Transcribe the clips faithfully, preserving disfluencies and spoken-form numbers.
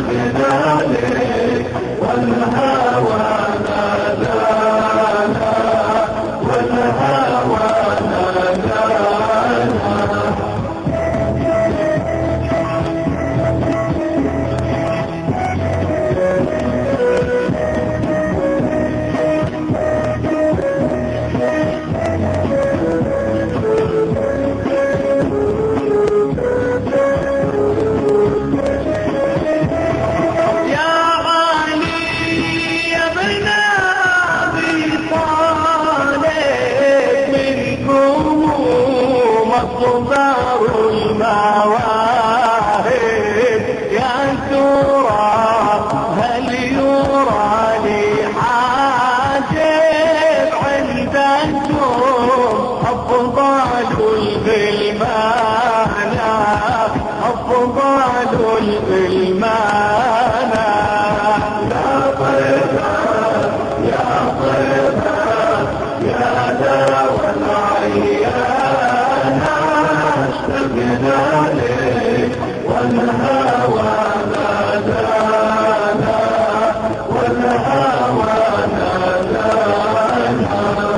اشتقنا لك والهوى نادانا والهوى نادانا. مقدار المواهب يا ترى هل يرى لي حاجب عندكم أفضل الغلمان أفضل الغلمان. يا طيبة يا طيبة يا دوا العيان اشتقنا لك والهوى نادانا والهوى نادانا.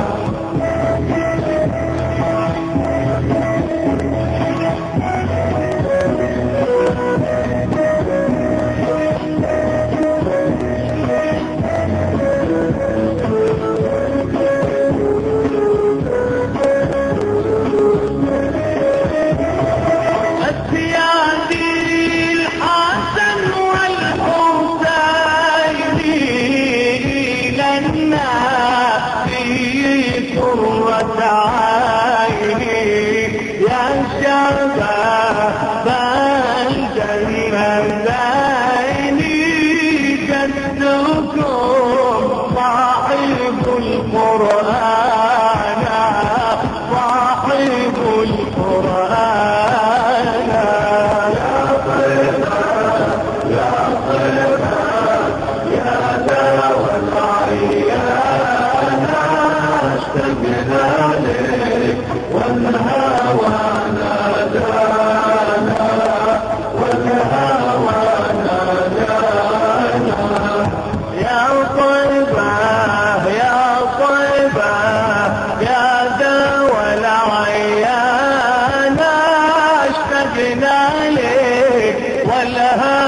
يا شباب الجنتين جدكم صاحب القرآن صاحب القرآن. يا طيبة يا طيبة يا دوا العيان اشتقنا لك والهوى نادانا والهوى نادانا. يا طيبة يا طيبة يا دوا العيان اشتقنا لك والهوى